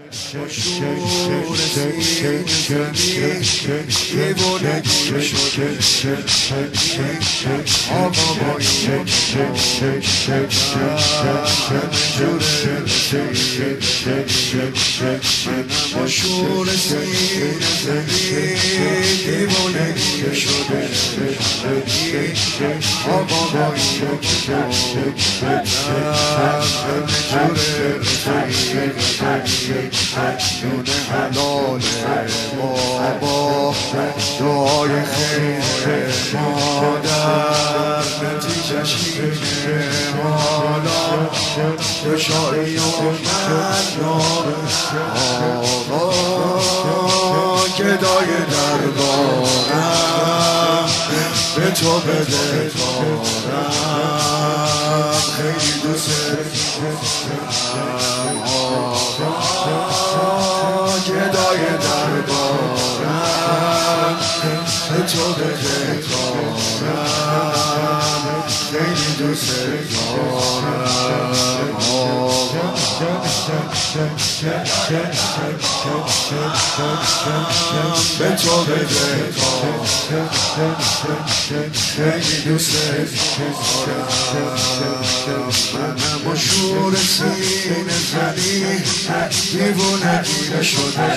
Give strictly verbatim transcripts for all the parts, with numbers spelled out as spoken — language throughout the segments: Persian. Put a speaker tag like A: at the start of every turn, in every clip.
A: شور سینه زنی دیوانگی شده آقا با این منم و شور سینه زنی دیوانگی شده آقا با این جون حلال بابا دعای خیر مادر نتیجهش اینه حالا دشاری و من آقا گدای دربارم به تو بده تارم خیلی دوست دارم آقا گدای دربارم به تو بده تارم خیلی دوست دارم آقا به تو بده تارم خیلی دوست دارم منم و شور سینه زنی دیوونه گیره شده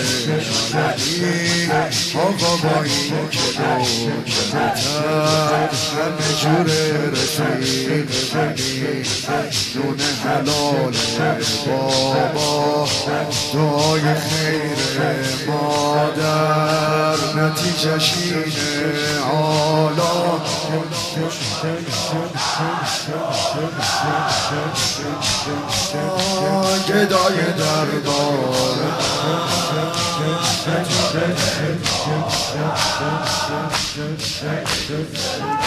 A: آقا با این که دو کمتر همه جوره رفیق بگی نون حلال بابا دعای خیر مادر نتیجهش اینه حالا گدای دربارم